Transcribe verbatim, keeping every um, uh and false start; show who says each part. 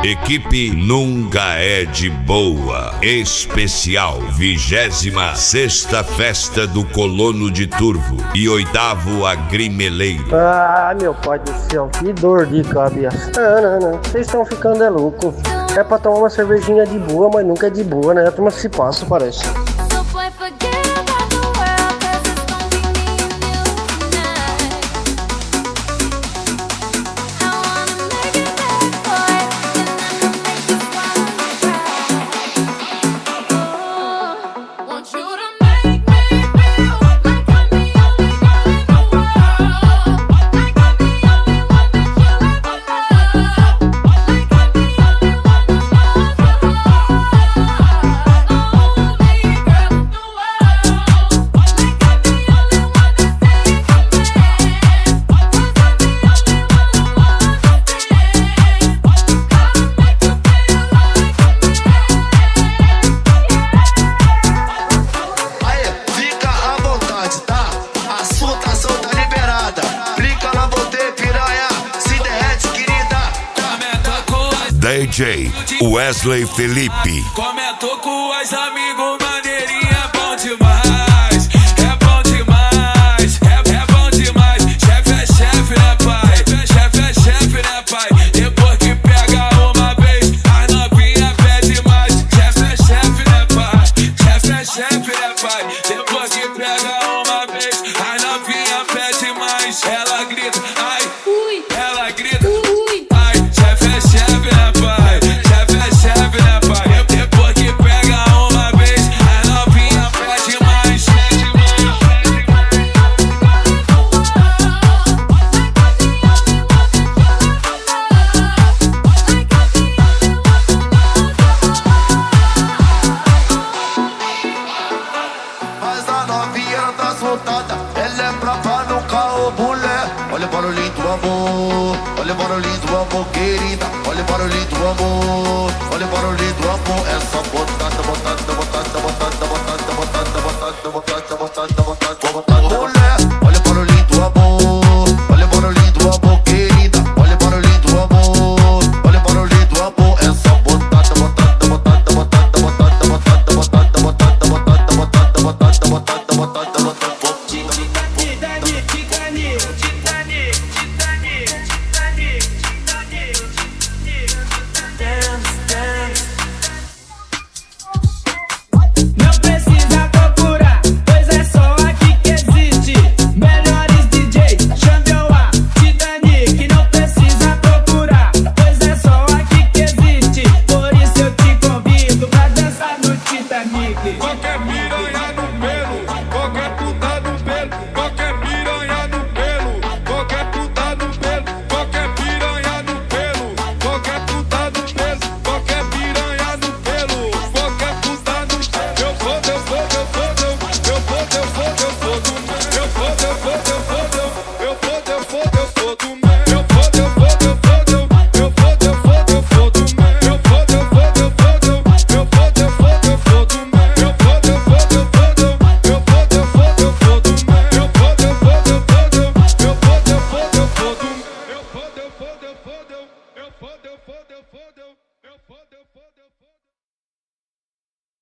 Speaker 1: Equipe Nunca é de Boa. Especial vigésima sexta Festa do Colono de Turvo e oitavo Agrimeleiro.
Speaker 2: Ah, meu pai do céu, que dor de cabeça. Não, não, não, vocês estão ficando é louco. É pra tomar uma cervejinha de boa, mas nunca é de boa, né? A turma se passa, parece.
Speaker 1: D J Wesley Felipe.
Speaker 3: Comentou com os amigos, maneirinha é bom demais. É bom demais, é, é bom demais. Chefe é chefe, né, pai? Chefe é chefe, né, pai? Depois que pega uma vez, as novinha pede mais. Chefe é chefe, né, pai? Chefe é chefe, né, pai? Depois que pega uma vez, as novinha pede mais. Ela grita, ai, ui. Ela grita, ui. Ai, chefe é chefe, né, pai? Chefe é chefe, né, pai? Depois que pega uma vez, a novinha pede mais, pede mais, pede mais.
Speaker 4: Mas a novinha não tá soltada, ela é brava no carro, mulher. Olha o barulhinho do amor, olha o barulhinho do amor, querida. Olha o barulhinho do amor, olha o barulhinho do amor. É só botada, botada, botada, botada, botada, botada, botada, botada, botada, botada, botada. Mulher, olha o barulhinho do amor, olha o barulhinho do amor, querida. Olha o barulhinho do amor, olha o barulhinho do amor. É só botada, botada, botada, botada, botada, botada, botada, botada, botada, botada, botada, botada, botada, botada.
Speaker 3: Qualquer mira